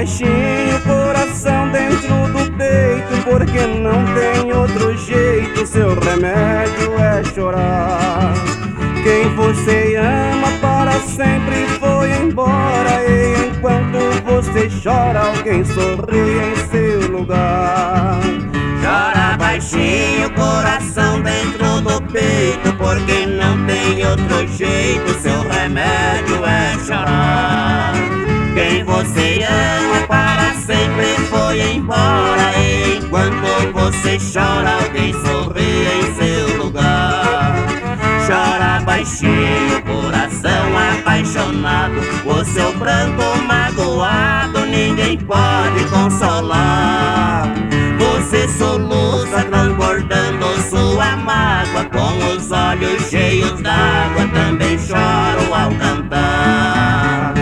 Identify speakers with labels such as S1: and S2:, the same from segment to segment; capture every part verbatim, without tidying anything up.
S1: baixinho, coração dentro do peito, porque não tem outro jeito, seu remédio é chorar. Quem você ama para sempre foi embora, e enquanto você chora, alguém sorri em seu lugar.
S2: Chora baixinho, coração dentro do peito, porque não tem outro jeito, seu remédio é chorar. Quem você ama para sempre foi embora, e enquanto você chora, alguém sorri em seu lugar. Chora baixinho, coração apaixonado, o seu pranto magoado ninguém pode consolar. Você soluça transbordando sua mágoa, com os olhos cheios d'água, também choro ao cantar.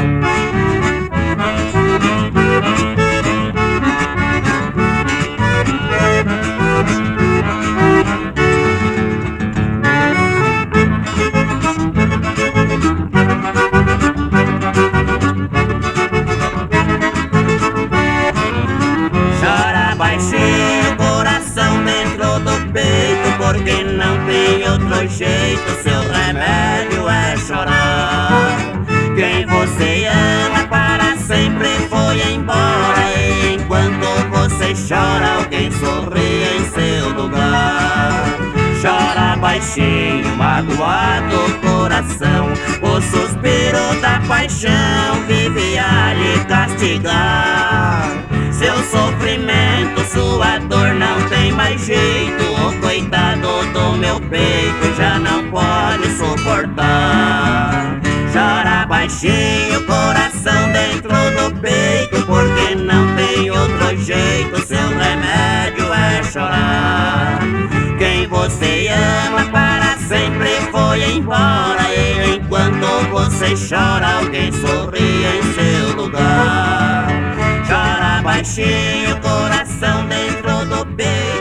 S2: Baixinho, coração dentro do peito, porque não tem outro jeito, seu remédio é chorar. Quem você ama para sempre foi embora, e enquanto você chora, alguém sorri em seu lugar. Chora baixinho, magoado o coração, o suspiro da paixão vive a lhe castigar. Seu sofrimento, sua dor não tem mais jeito, o coitado do meu peito já não pode suportar. Chora baixinho, coração dentro do peito, porque não tem outro jeito, seu remédio é chorar. Quem você ama para sempre foi embora, e enquanto você chora, alguém sorri em seu lugar. Chora baixinho, coração dentro do peito.